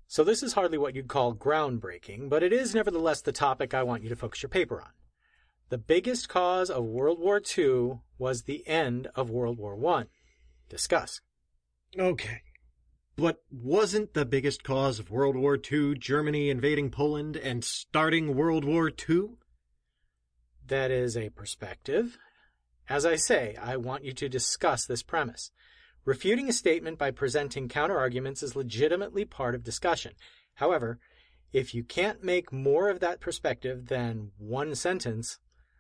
So this is hardly what you'd call groundbreaking, but it is nevertheless the topic I want you to focus your paper on. The biggest cause of World War II was the end of World War I. Discuss. Okay. But wasn't the biggest cause of World War II Germany invading Poland and starting World War II? That is a perspective. As I say, I want you to discuss this premise. Refuting a statement by presenting counterarguments is legitimately part of discussion. However, if you can't make more of that perspective than one sentence,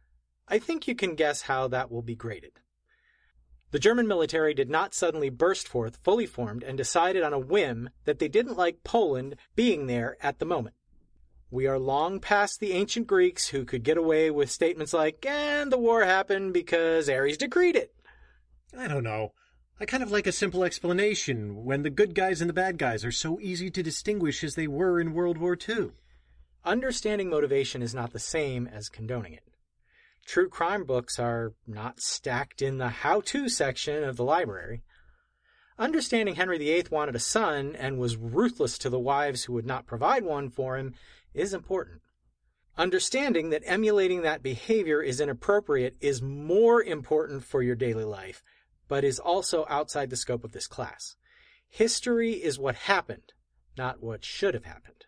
I think you can guess how that will be graded. The German military did not suddenly burst forth fully formed and decided on a whim that they didn't like Poland being there at the moment. We are long past the ancient Greeks who could get away with statements like, and the war happened because Ares decreed it. I don't know. I kind of like a simple explanation when the good guys and the bad guys are so easy to distinguish as they were in World War II. Understanding motivation is not the same as condoning it. True crime books are not stacked in the how-to section of the library. Understanding Henry VIII wanted a son and was ruthless to the wives who would not provide one for him is important. Understanding that emulating that behavior is inappropriate is more important for your daily life, but is also outside the scope of this class. History is what happened, not what should have happened.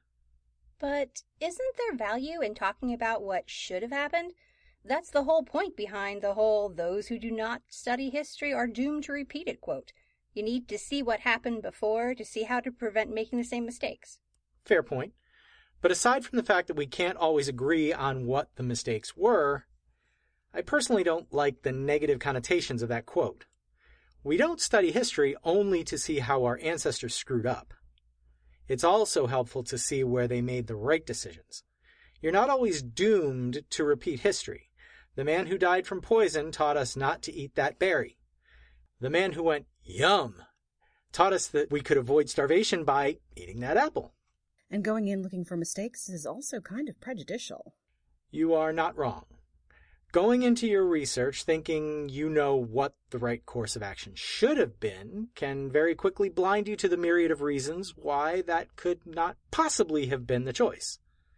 But isn't there value in talking about what should have happened? That's the whole point behind the whole "those who do not study history are doomed to repeat it" quote. You need to see what happened before to see how to prevent making the same mistakes. Fair point. But aside from the fact that we can't always agree on what the mistakes were, I personally don't like the negative connotations of that quote. We don't study history only to see how our ancestors screwed up. It's also helpful to see where they made the right decisions. You're not always doomed to repeat history. The man who died from poison taught us not to eat that berry. The man who went, "Yum," taught us that we could avoid starvation by eating that apple. And going in looking for mistakes is also kind of prejudicial. You are not wrong. Going into your research thinking you know what the right course of action should have been can very quickly blind you to the myriad of reasons why that could not possibly have been the choice.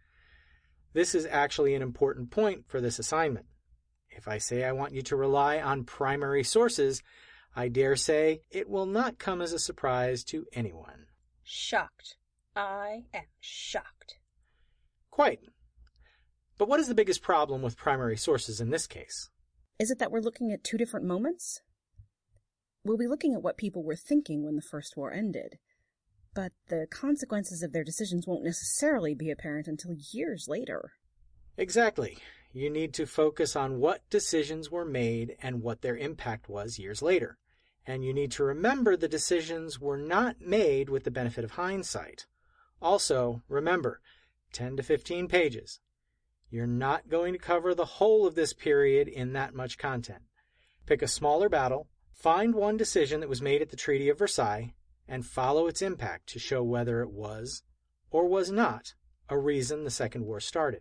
This is actually an important point for this assignment. If I say I want you to rely on primary sources, I dare say it will not come as a surprise to anyone. Shocked. I am shocked. Quite. But what is the biggest problem with primary sources in this case? Is it that we're looking at two different moments? We'll be looking at what people were thinking when the First War ended, but the consequences of their decisions won't necessarily be apparent until years later. Exactly. You need to focus on what decisions were made and what their impact was years later. And you need to remember the decisions were not made with the benefit of hindsight. Also, remember, 10 to 15 pages. You're not going to cover the whole of this period in that much content. Pick a smaller battle, find one decision that was made at the Treaty of Versailles, and follow its impact to show whether it was or was not a reason the Second War started.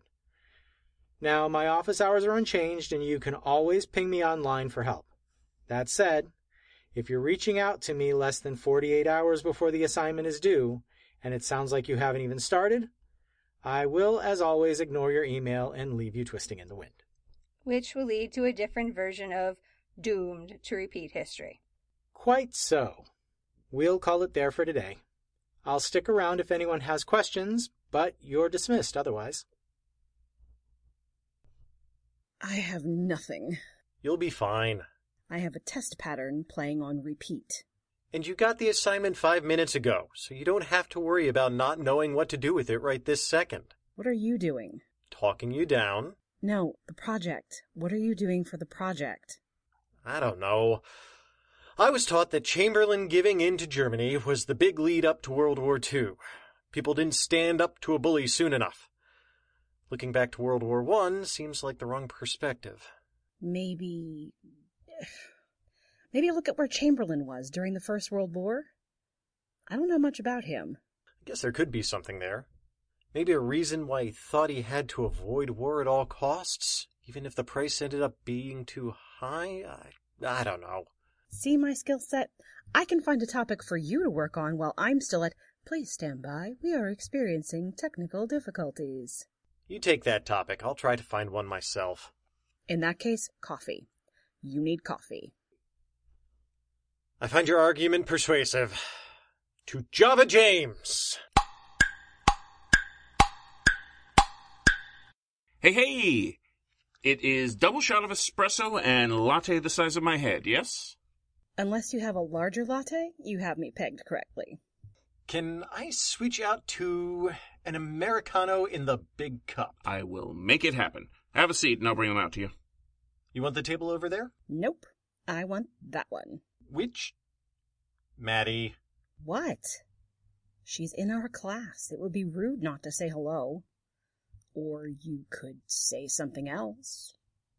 Now, my office hours are unchanged, and you can always ping me online for help. That said, if you're reaching out to me less than 48 hours before the assignment is due, and it sounds like you haven't even started, I will, as always, ignore your email and leave you twisting in the wind. Which will lead to a different version of doomed to repeat history. Quite so. We'll call it there for today. I'll stick around if anyone has questions, but you're dismissed otherwise. I have nothing. You'll be fine. I have a test pattern playing on repeat. And you got the assignment 5 minutes ago, so you don't have to worry about not knowing what to do with it right this second. What are you doing? Talking you down. No, the project. What are you doing for the project? I don't know. I was taught that Chamberlain giving in to Germany was the big lead up to World War II. People didn't stand up to a bully soon enough. Looking back to World War I seems like the wrong perspective. Maybe look at where Chamberlain was during the First World War. I don't know much about him. I guess there could be something there. Maybe a reason why he thought he had to avoid war at all costs, even if the price ended up being too high? I don't know. See my skill set? I can find a topic for you to work on while I'm still at Please stand by. We are experiencing technical difficulties. You take that topic. I'll try to find one myself. In that case, coffee. You need coffee. I find your argument persuasive. To Java James! Hey! It is double shot of espresso and latte the size of my head, yes? Unless you have a larger latte, you have me pegged correctly. Can I switch out to an Americano in the big cup? I will make it happen. Have a seat and I'll bring them out to you. You want the table over there? Nope. I want that one. Which? Maddie. What? She's in our class. It would be rude not to say hello. Or you could say something else.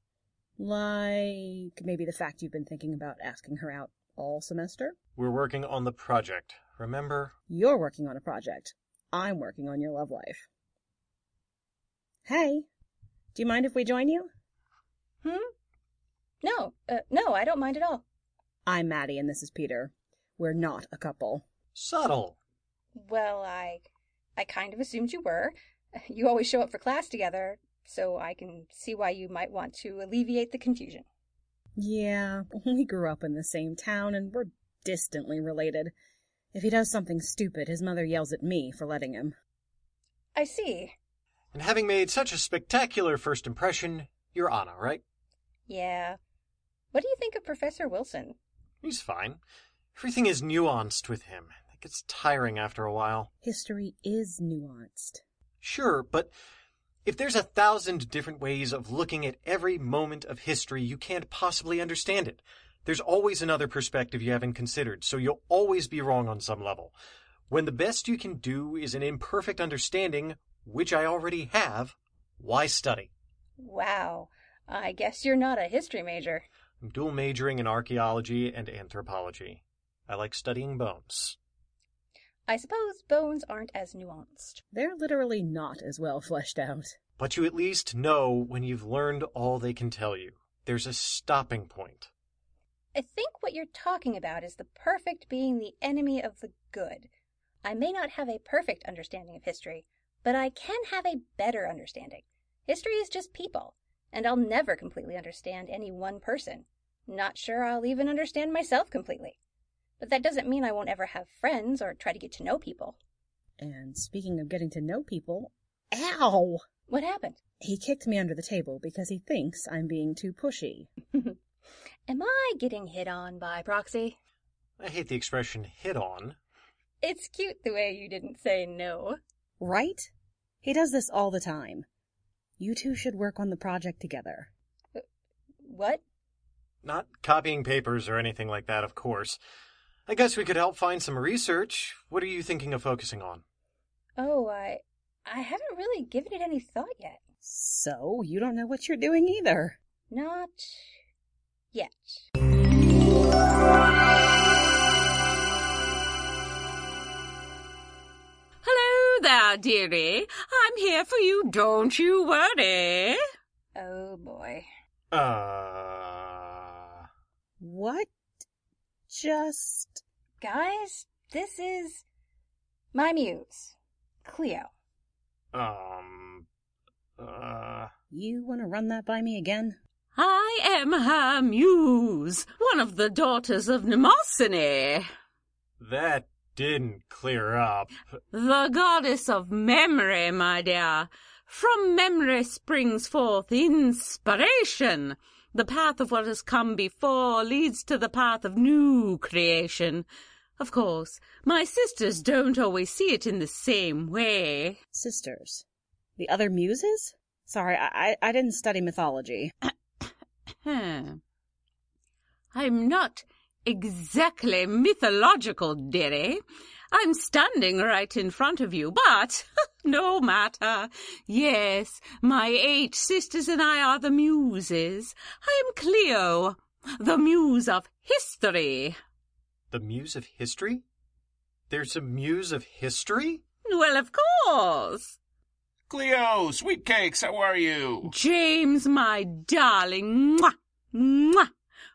Like maybe the fact you've been thinking about asking her out all semester? We're working on the project, remember? You're working on a project. I'm working on your love life. Hey, do you mind if we join you? No, I don't mind at all. I'm Maddie and this is Peter. We're not a couple. Subtle. Well, I kind of assumed you were. You always show up for class together, so I can see why you might want to alleviate the confusion. Yeah, we grew up in the same town and we're distantly related. If he does something stupid, his mother yells at me for letting him. I see. And having made such a spectacular first impression, you're Anna, right? Yeah. What do you think of Professor Wilson? He's fine. Everything is nuanced with him. It gets tiring after a while. History is nuanced. Sure, but if there's 1,000 different ways of looking at every moment of history, you can't possibly understand it. There's always another perspective you haven't considered, so you'll always be wrong on some level. When the best you can do is an imperfect understanding, which I already have, why study? Wow. I guess you're not a history major. I'm dual majoring in archaeology and anthropology. I like studying bones. I suppose bones aren't as nuanced. They're literally not as well fleshed out. But you at least know when you've learned all they can tell you. There's a stopping point. I think what you're talking about is the perfect being the enemy of the good. I may not have a perfect understanding of history, but I can have a better understanding. History is just people, and I'll never completely understand any one person. Not sure I'll even understand myself completely. But that doesn't mean I won't ever have friends or try to get to know people. And speaking of getting to know people, ow! What happened? He kicked me under the table because he thinks I'm being too pushy. Am I getting hit on by proxy? I hate the expression hit on. It's cute the way you didn't say no. Right? He does this all the time. You two should work on the project together. What? Not copying papers or anything like that, of course. I guess we could help find some research. What are you thinking of focusing on? Oh, I haven't really given it any thought yet. So, you don't know what you're doing either. Not yet. Hello there, dearie. I'm here for you, don't you worry. Oh, boy. What? Just... Guys, this is my muse, Cleo. You want to run that by me again? I am her muse, one of the daughters of Mnemosyne, That didn't clear up. the goddess of memory, my dear. From memory springs forth inspiration. The path of what has come before leads to the path of new creation. Of course, my sisters don't always see it in the same way. Sisters? The other muses? Sorry, I didn't study mythology. I'm not exactly mythological, dearie. I'm standing right in front of you, but no matter. Yes, my 8 sisters and I are the muses. I am Cleo, the muse of history. The muse of history? There's a muse of history? Well, of course. Cleo, sweet cakes, how are you? James, my darling, mwah, mwah.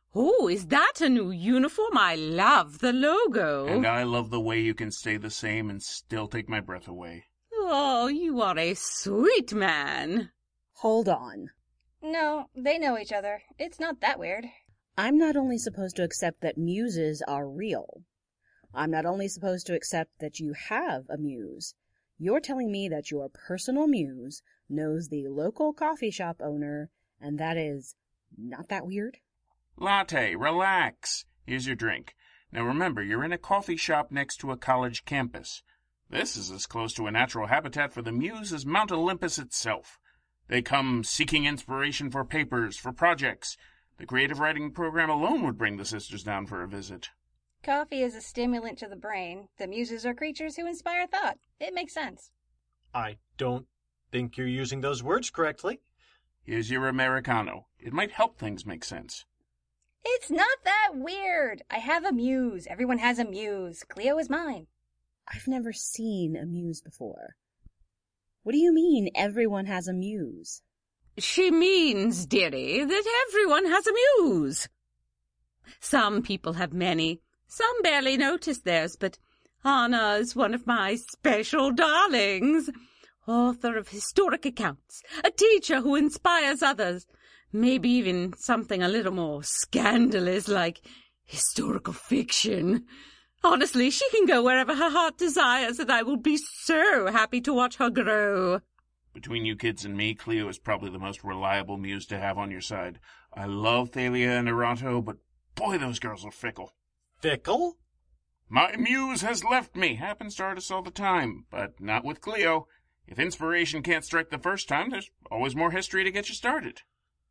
Oh, is that a new uniform? I love the logo. And I love the way you can stay the same and still take my breath away. Oh, you are a sweet man. Hold on. No, they know each other. It's not that weird. I'm not only supposed to accept that muses are real. I'm not only supposed to accept that you have a muse. You're telling me that your personal muse knows the local coffee shop owner, and that is not that weird? Latte, relax. Here's your drink. Now remember, you're in a coffee shop next to a college campus. This is as close to a natural habitat for the muse as Mount Olympus itself. They come seeking inspiration for papers, for projects. The creative writing program alone would bring the sisters down for a visit. Coffee is a stimulant to the brain. The muses are creatures who inspire thought. It makes sense. I don't think you're using those words correctly. Here's your Americano. It might help things make sense. It's not that weird. I have a muse. Everyone has a muse. Cleo is mine. I've never seen a muse before. What do you mean, everyone has a muse? She means, dearie, that everyone has a muse. Some people have many. Some barely notice theirs, but Anna is one of my special darlings. Author of historic accounts, a teacher who inspires others, maybe even something a little more scandalous like historical fiction. Honestly, she can go wherever her heart desires, and I will be so happy to watch her grow. Between you kids and me, Cleo is probably the most reliable muse to have on your side. I love Thalia and Erato, but boy, those girls are fickle. Fickle? My muse has left me. Happens to artists all the time, but not with Cleo. If inspiration can't strike the first time, there's always more history to get you started.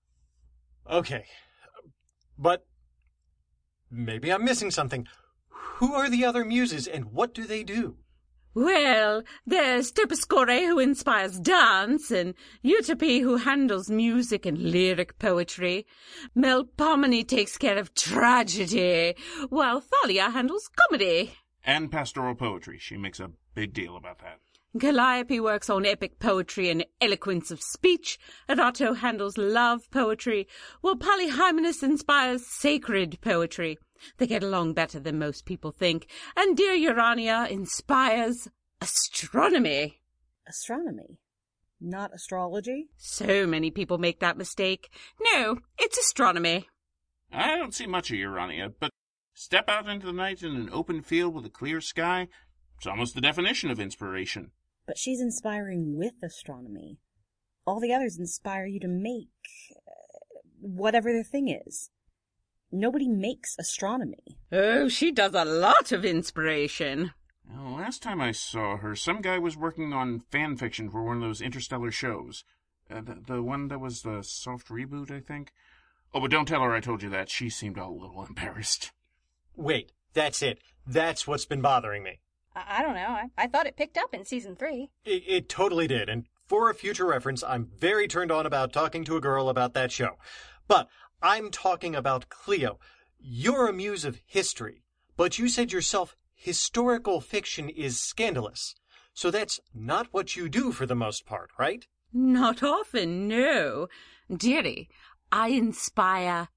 Okay. But maybe I'm missing something. Who are the other muses and what do they do? Well, there's Terpsichore, who inspires dance, and Euterpe, who handles music and lyric poetry. Melpomene takes care of tragedy, while Thalia handles comedy. And pastoral poetry. She makes a big deal about that. Calliope works on epic poetry and eloquence of speech. Erato handles love poetry, while Polyhymenes inspires sacred poetry. They get along better than most people think. And dear Urania inspires astronomy. Astronomy? Not astrology? So many people make that mistake. No, it's astronomy. I don't see much of Urania, but step out into the night in an open field with a clear sky. It's almost the definition of inspiration. But she's inspiring with astronomy. All the others inspire you to make whatever their thing is. Nobody makes astronomy. Oh, she does a lot of inspiration. Well, last time I saw her, some guy was working on fan fiction for one of those interstellar shows. The one that was the soft reboot, I think. Oh, but don't tell her I told you that. She seemed a little embarrassed. Wait, that's it. That's what's been bothering me. I don't know. I thought it picked up in season 3. It totally did, and for a future reference, I'm very turned on about talking to a girl about that show. But I'm talking about Cleo. You're a muse of history, but you said yourself historical fiction is scandalous. So that's not what you do for the most part, right? Not often, no. Dearie, I inspire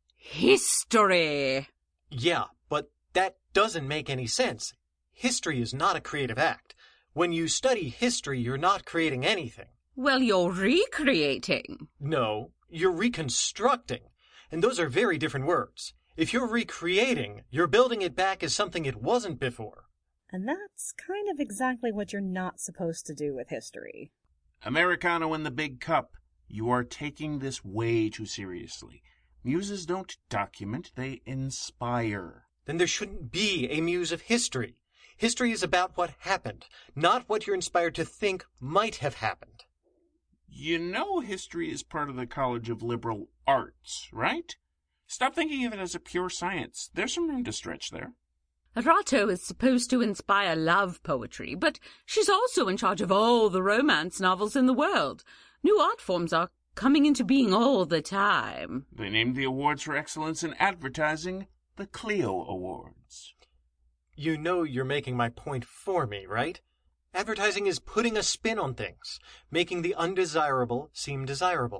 history. Yeah, but that doesn't make any sense. History is not a creative act. When you study history, you're not creating anything. Well, you're recreating. No, you're reconstructing. And those are very different words. If you're recreating, you're building it back as something it wasn't before. And that's kind of exactly what you're not supposed to do with history. Americano in the big cup. You are taking this way too seriously. Muses don't document, they inspire. Then there shouldn't be a muse of history. History is about what happened, not what you're inspired to think might have happened. You know history is part of the College of Liberal Arts, right? Stop thinking of it as a pure science. There's some room to stretch there. Erato is supposed to inspire love poetry, but she's also in charge of all the romance novels in the world. New art forms are coming into being all the time. They named the awards for excellence in advertising the Cleo Awards. You know you're making my point for me, right? Advertising is putting a spin on things, making the undesirable seem desirable.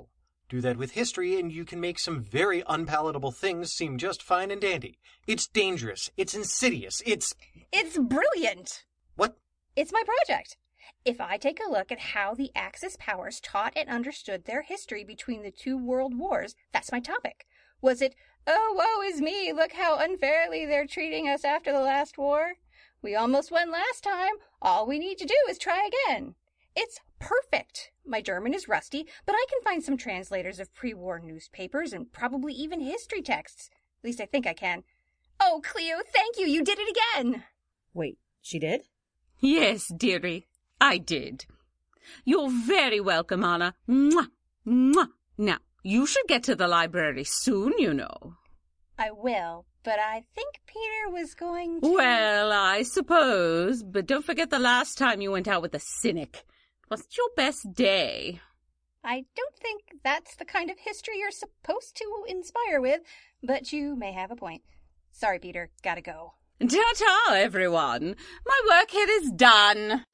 Do that with history, and you can make some very unpalatable things seem just fine and dandy. It's dangerous. It's insidious. It's brilliant! What? It's my project. If I take a look at how the Axis powers taught and understood their history between the 2 world wars, that's my topic. Was it, oh, woe is me, look how unfairly they're treating us after the last war? We almost won last time. All we need to do is try again. It's perfect. My German is rusty, but I can find some translators of pre-war newspapers and probably even history texts. At least I think I can. Oh, Cleo, thank you. You did it again. Wait, she did? Yes, dearie, I did. You're very welcome, Anna. Mwah, mwah. Now, you should get to the library soon, you know. I will, but I think Peter was going to... Well, I suppose, but don't forget the last time you went out with a cynic. It wasn't your best day. I don't think that's the kind of history you're supposed to inspire with, but you may have a point. Sorry, Peter. Gotta go. Ta-ta, everyone. My work here is done.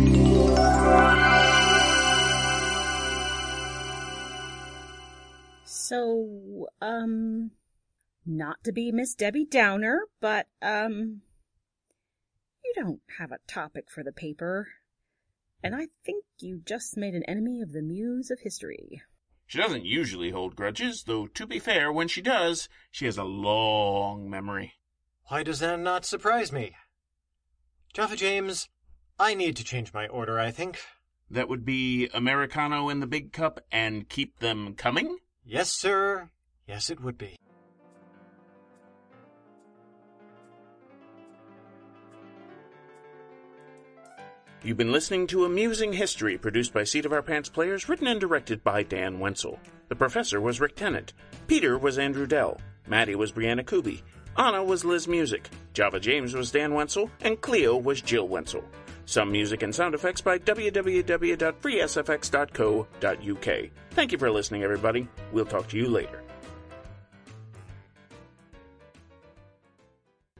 So, not to be Miss Debbie Downer, but, you don't have a topic for the paper. And I think you just made an enemy of the muse of history. She doesn't usually hold grudges, though to be fair, when she does, she has a long memory. Why does that not surprise me? Java James, I need to change my order, I think. That would be Americano in the big cup and keep them coming? Yes, sir. Yes, it would be. You've been listening to Amusing History, produced by Seat of Our Pants players, written and directed by Dan Wenzel. The professor was Rick Tennant. Peter was Andrew Dell. Maddie was Brianna Kuby. Anna was Liz Music. Java James was Dan Wenzel. And Cleo was Jill Wenzel. Some music and sound effects by www.freesfx.co.uk. Thank you for listening, everybody. We'll talk to you later.